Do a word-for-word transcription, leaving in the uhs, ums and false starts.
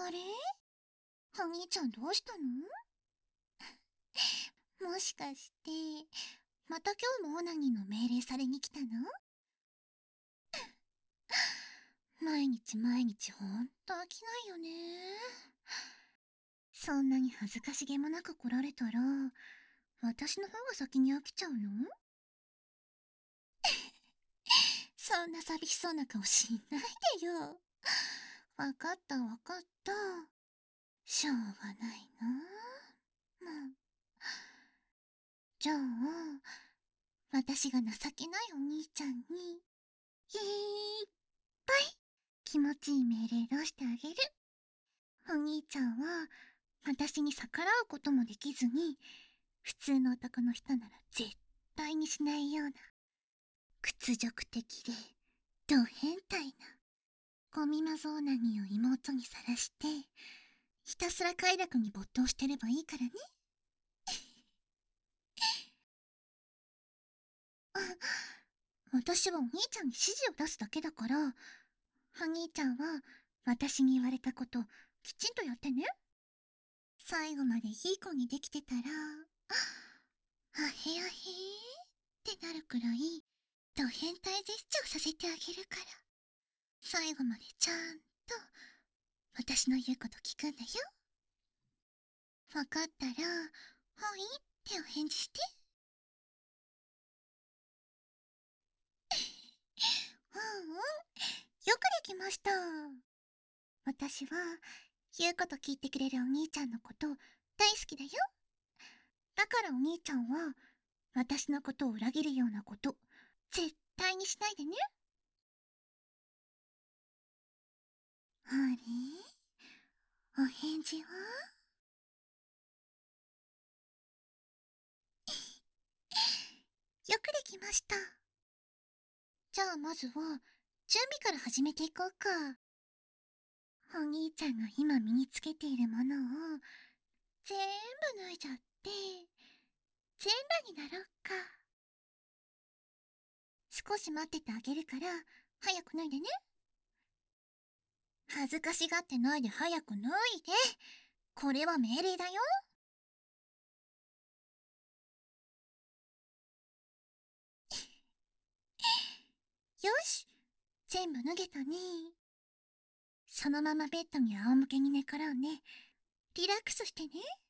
あれ、お兄ちゃんどうしたの？もしかして、また今日もオナニーの命令されに来たの？毎日毎日ほんと飽きないよね。そんなに恥ずかしげもなく来られたら、私の方が先に飽きちゃうよ。そんな寂しそうな顔しないでよ。わかったわかった。しょうがないな。もう。じゃあ、私が情けないお兄ちゃんに、いっぱい気持ちいい命令出してあげる。お兄ちゃんは、私に逆らうこともできずに、普通の男の人なら絶対にしないような、屈辱的で、ド変態な、ゴミマゾオナニーを妹にさらして、ひたすら快楽に没頭してればいいからね。私はお兄ちゃんに指示を出すだけだから、お兄ちゃんは私に言われたこときちんとやってね。最後までいい子にできてたら、あへあへーってなるくらい、ド変態ジェスチャーさせてあげるから、最後までちゃんと私の言うこと聞くんだよ。わかったら、はいってお返事して。うんうん、よくできました。私は言うこと聞いてくれるお兄ちゃんのこと大好きだよ。だからお兄ちゃんは私のことを裏切るようなこと絶対にしないでね。あれ、お返事は？よくできました。じゃあまずは準備から始めていこうか。お兄ちゃんが今身につけているものを全部脱いじゃって全裸になろうか。少し待っててあげるから早く脱いでね。恥ずかしがってないで早く脱いで。これは命令だよ。よし、全部脱げたね。そのままベッドに仰向けに寝転んでリラックスしてね。